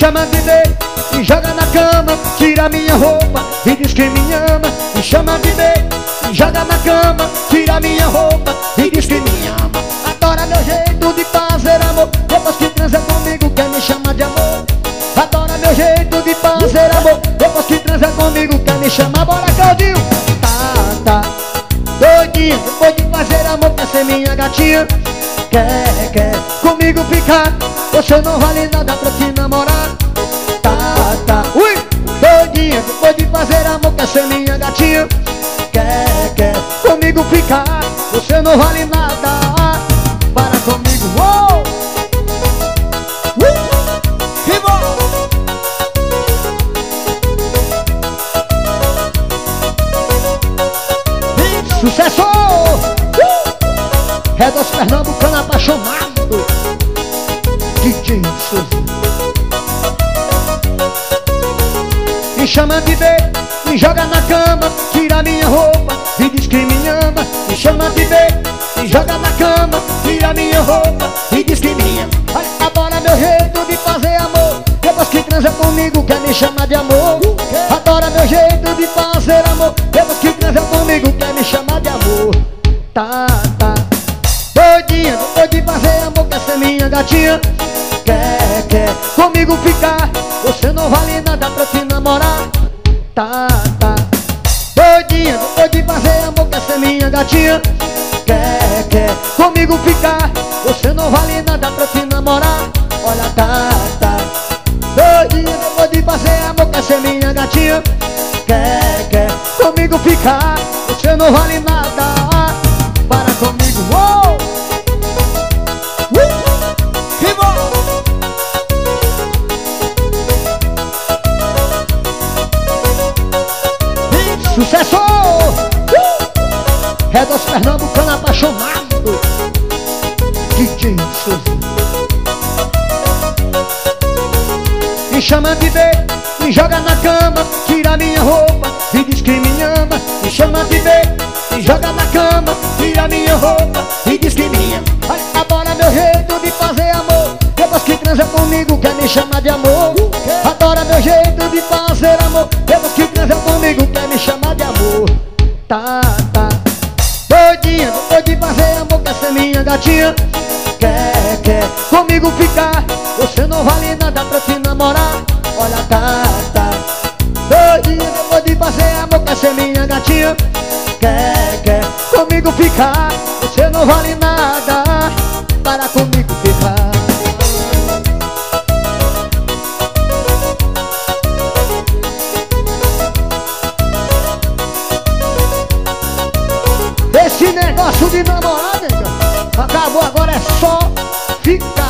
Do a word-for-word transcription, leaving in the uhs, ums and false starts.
chama de bem, me joga na cama, tira minha roupa e diz que me ama. Me chama de bem, me joga na cama, tira minha roupa e diz que me ama. Adora meu jeito de fazer amor, depois que transa comigo quer me chamar de amor. Adora meu jeito de fazer amor, depois que transa comigo quer me chamar. Bora, Claudinho! Tá, tá doidinha, depois de fazer amor quer ser minha gatinha. Quer, quer comigo ficar, você não vale nada pra te namorar. Tá, tá, ui, doidinha, depois de fazer amor quer ser minha gatinha. Quer, quer comigo ficar, você não vale nada. Para comigo, uou! Uh! Que bom! Sucesso! Uh! É dos pernambucanos apaixonados, D J Souza. Me chama de bem, me joga na cama, tira minha roupa e diz que me ama. Me chama de bem, me joga na cama, tira minha roupa e diz que me ama. Adora meu jeito de fazer amor, depois que transa comigo quer me chamar de amor. Adora meu jeito de fazer amor, depois que transa comigo quer me chamar de amor. Tá, tá doidinha, depois de fazer amor quer ser minha gatinha. Quer, quer comigo ficar, você não vale nada pra te namorar. Tá, tá doidinha, depois de fazer amor quer ser minha gatinha. Quer, quer comigo ficar, você não vale nada pra te namorar. Olha, tá, tá doidinha, depois de fazer amor quer ser minha gatinha. Quer, quer comigo ficar, você não vale nada. Para comigo, uou! Uh! Que bom! Sucesso! Uh! É dos pernambucanos apaixonados, D J Souza. Me chama de bem, me joga na cama, tira minha roupa e diz que me ama. Me chama de bem, me joga na cama, tira minha roupa e diz que me ama. Adora meu jeito de fazer amor, depois que transa comigo quer me chamar de amor. Adora meu jeito de fazer amor, depois que transa comigo quer me chamar de amor. Tá, tá doidinha, depois de fazer amor quer ser minha gatinha. Quer, quer comigo ficar, você não vale nada pra te namorar. Olha, tá, tá doidinha, depois de fazer amor quer ser minha gatinha. Quer, quer comigo ficar, você não vale nada. Para comigo ficar. Esse negócio de namorar, nega, acabou, agora é só ficar.